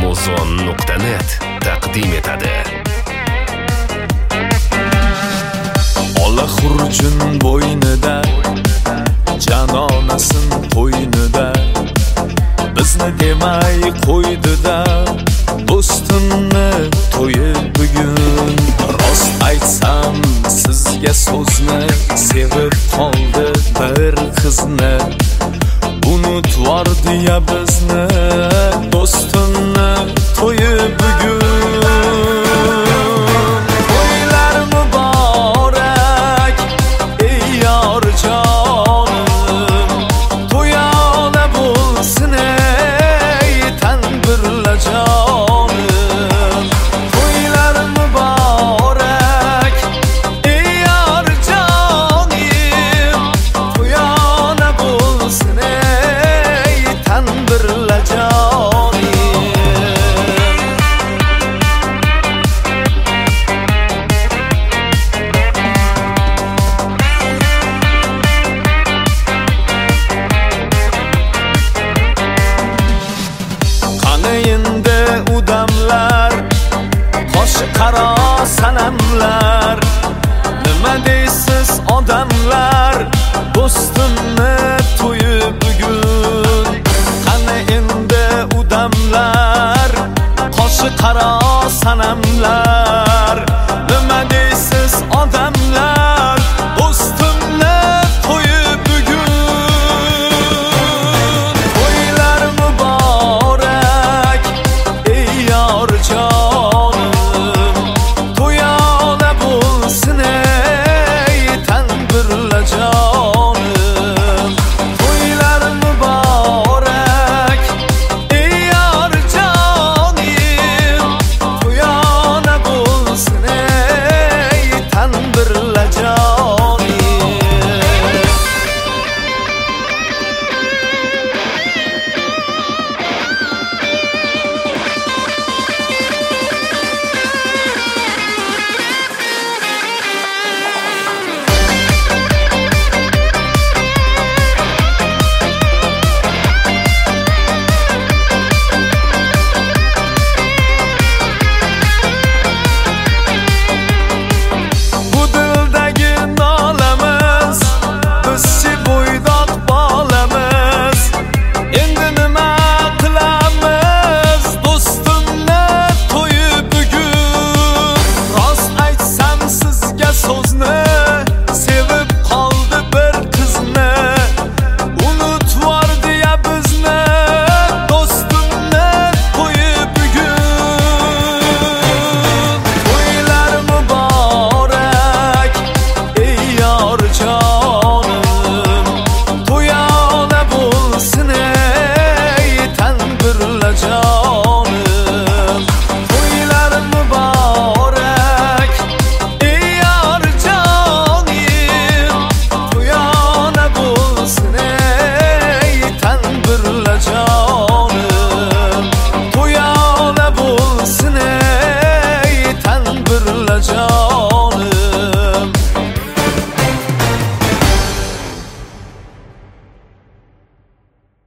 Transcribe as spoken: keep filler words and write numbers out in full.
amazon nuqta net taqdim etadi. Ola xurjun bo'ynida, janonasin qo'ynida, bizni demay qo'ydida, do'stimni to'yi bugun. Rost aytsam sizga so'zni, sevib qoldi bir qizni, unutvordi ya bizni, do'stimni to'yi bugun. To'ylar muborak ey yor jonim, to'yona bo'lsin ey tanbirla jonim. To'ylar muborak ey yor jonim, to'yona bo'lsin ey tanbirla jonim. Qani endi udamlar, qoshi qaro sanamlar, nima deysiz odamlar, do'stimni to'yi bugun. Qani endi udamlar, qoshi qaro sanamlar,